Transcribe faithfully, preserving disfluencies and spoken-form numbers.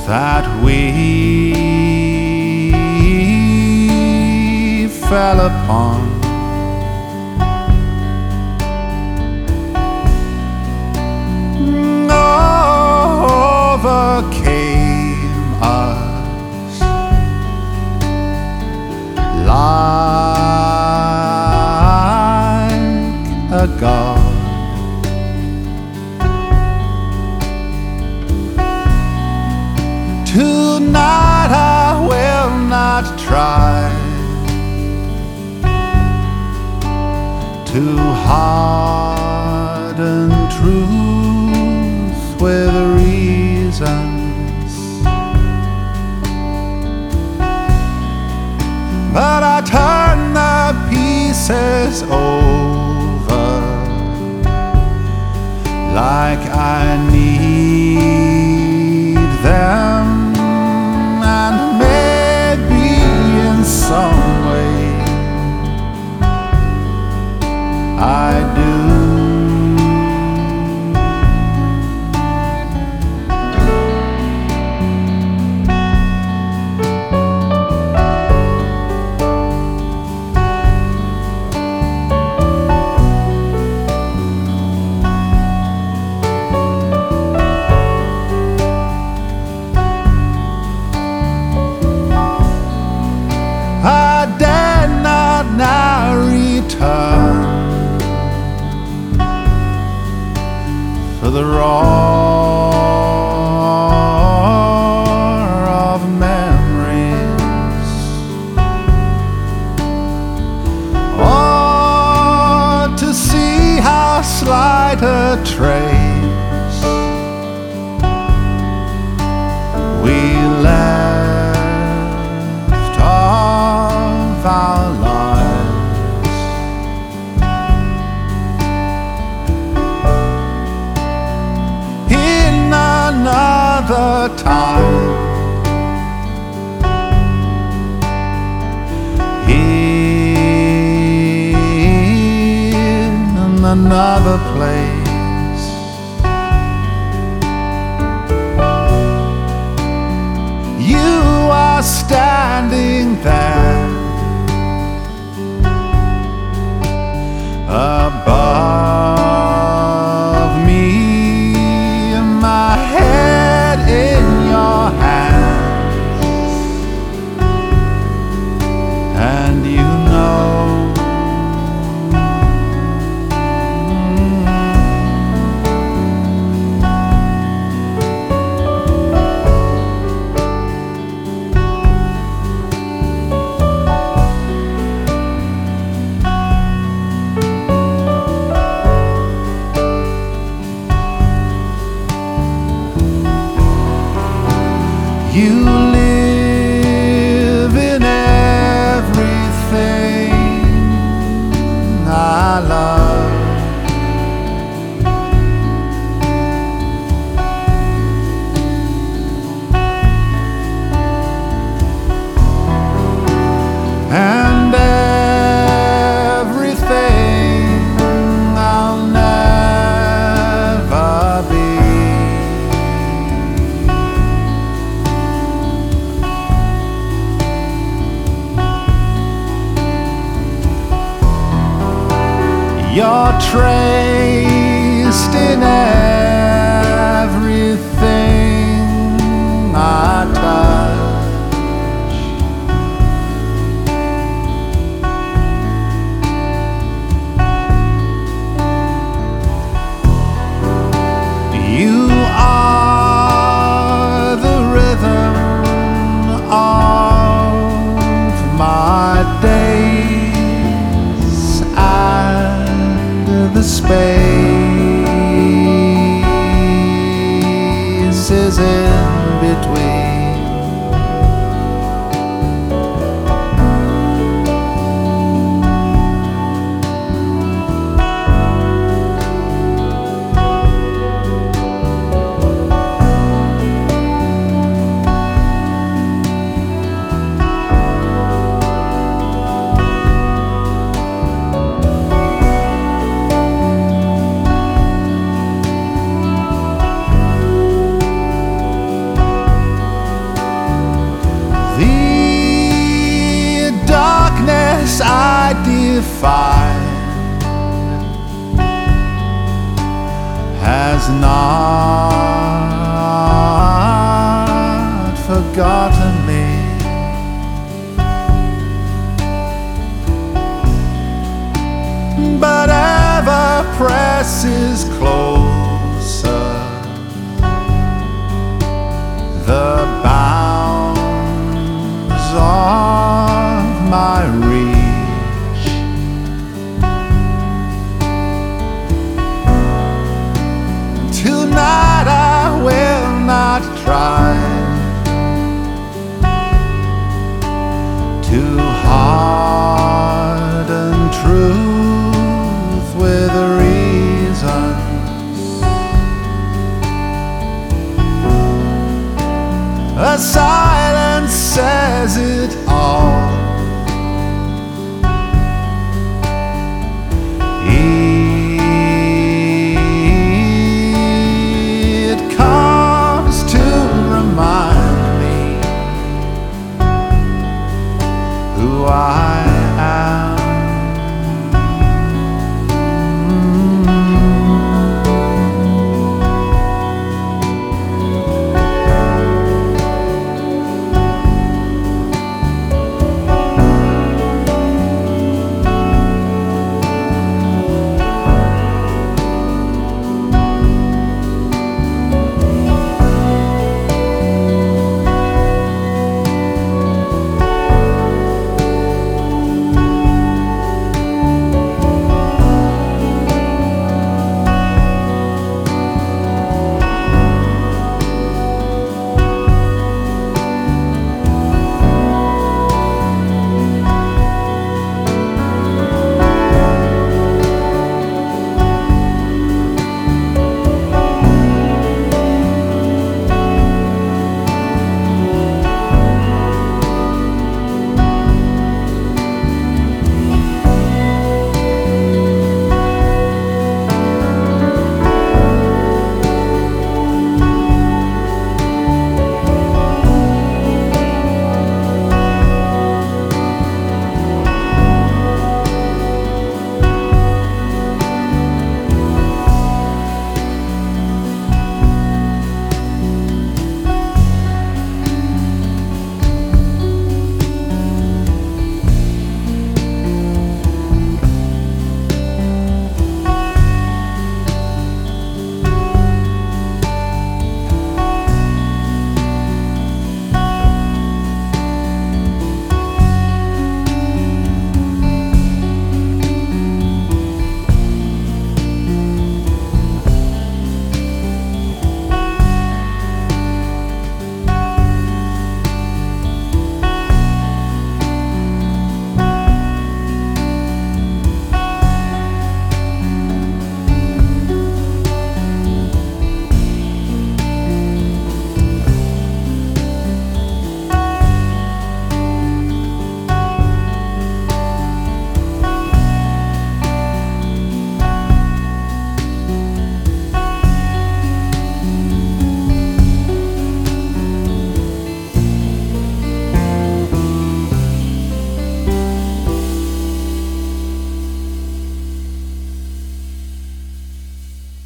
that we fell upon. Overcame us like a god. Tonight I will not try to harden truth with reasons, but I turn the pieces over like I need them. Some way I do. I dare not now return for the roar of memories, or to see how slight a trace we left our lives. In another time, in another place, you are standing there above me, my head in your hands, and you know you live in everything I love. And everything I'll never be. You're traced in everything I touch. You are the rhythm of my days and the spaces in between. forgotten me. But ever presses closer the bounds of my reach. Tonight I will not try to harden truth with reason. Aside